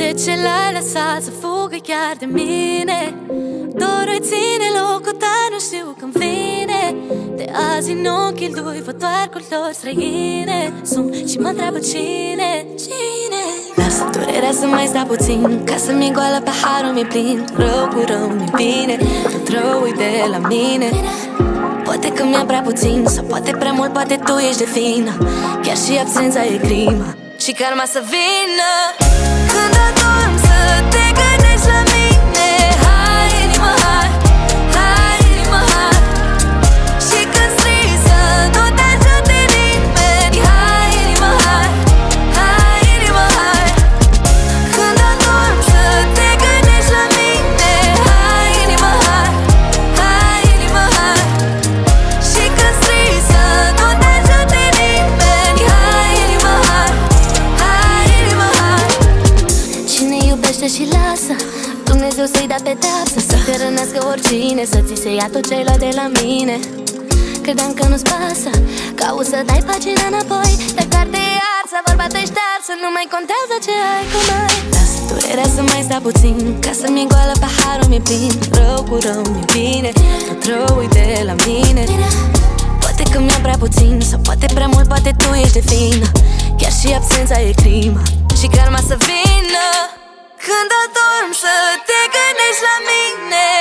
De ce l-ai lăsat să fugă chiar de mine? Dorul ține locul, dar nu știu când vine. De azi în ochii lui văd doar culori străine. Sun și mă întreabă cine? Lasă durerea să mai sta puțin, ca să-mi goală paharul mi-e plin. Rău cu rău mi-e bine, tot rău-i de la mine. Poate că mi-a prea puțin, sau poate prea mult, poate tu ești de vină. Chiar și absența e crimă și karma să vină. Când adorm să te gândești la mine. Hai, inima, hai, hai, inima, hai. Și când strig să nu te ajute nimeni. Hai, inima, hai, hai, inima, hai. Când adorm să te gândești la mine. Hai, inima, hai, hai, inima, hai. Și când strig să nu te ajute nimeni. Hai, inima, hai, hai, inima, hai. Cine iubește și lasă, Dumnezeu să-i dea pedeapsă. Să te rănească oricine, să ți se ia tot ce ai luat de la mine. Credeam că nu-ți pasă, că auzi să dai pagina înapoi. Dar cartea e arsă, vorba te ștearsă, nu mai contează ce ai, cum ai. Lasă durerea să mai sta puțin, ca să-mi goală paharul mi-e plin. Rău cu rău mi-e bine, tot rău-i de la mine. Poate că mi-a prea puțin, sau poate prea mult, poate tu ești de vină. Chiar și absența e crimă și karma să vină. Când adorm să te gândești la mine.